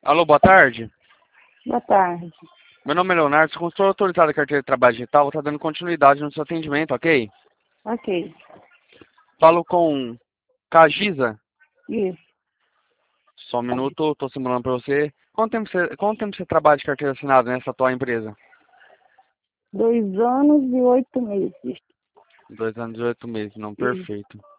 Alô, boa tarde. Boa tarde. Meu nome é Leonardo, sou consultor autorizado da carteira de trabalho digital, vou estar dando continuidade no seu atendimento, ok? Ok. Falo com Cagiza. Isso. Só um minuto, estou simulando para você. Quanto tempo você trabalha de carteira assinada nessa atual empresa? 2 anos e 8 meses. 2 anos e 8 meses, não, Isso. perfeito.